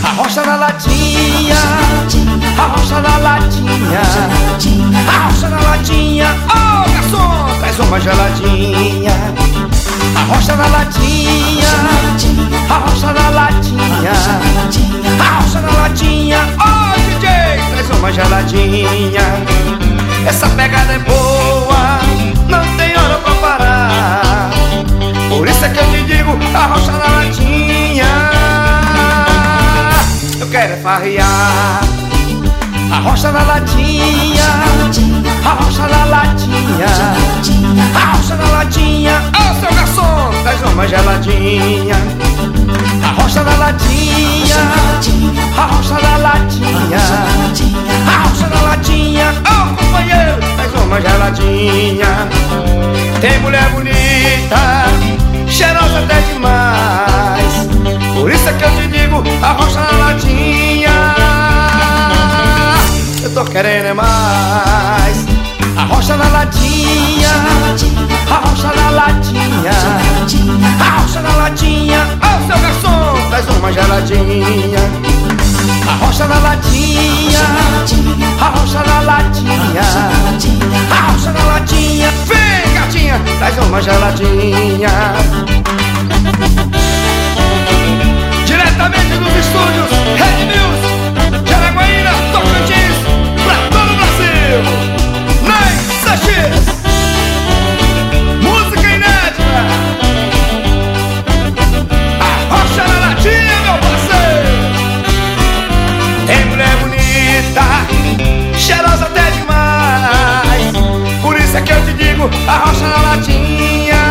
Arrocha na latinha, arrocha na latinha, arrocha na latinha. Oh, garçom, traz uma geladinha. Arrocha na latinha, arrocha na latinha, arrocha na latinha. Oh, DJ, traz uma geladinha. Essa pegada é boa, não tem hora pra parar. Por isso é que eu te digo, arrocha na latinha. Eu quero é farrear. Arrocha na latinha, arrocha na latinha, arrocha na latinha. Ô, seu garçom, traz uma geladinha. Arrocha na latinha, arrocha na latinha, arrocha na latinha. Ô, companheiro, traz uma geladinha. Tem mulher bonita, cheirosa até demais. Por isso é que eu te digo, arrocha na latinha. Eu tô querendo é mais. Arrocha na latinha, arrocha na latinha, arrocha na latinha. Ô, seu garçom, traz uma geladinha. Arrocha na latinha, arrocha na latinha, arrocha na latinha. Vem, gatinha, traz uma geladinha. Diretamente dos estúdios Red News, Jaraguaína, Tocantins, pra todo o Brasil. Ney Sanches, música inédita. Arrocha na latinha, meu parceiro. Tem mulher bonita, cheirosa até demais. Por isso é que eu te digo, arrocha na latinha.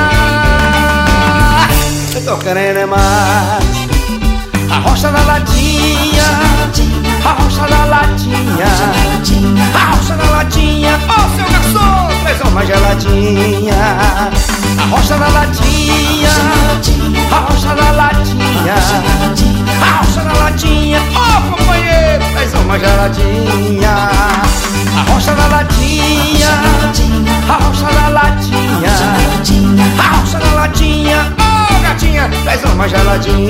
Eu tô querendo é mais. Arrocha na latinha, arrocha na latinha, arrocha na latinha. Ô, seu garçom, traz uma geladinha. Arrocha na latinha, arrocha na latinha, arrocha na latinha. Ô, companheiro, traz uma geladinha. Arrocha na latinha, arrocha na latinha, arrocha na latinha. Ô, gatinha, traz uma geladinha.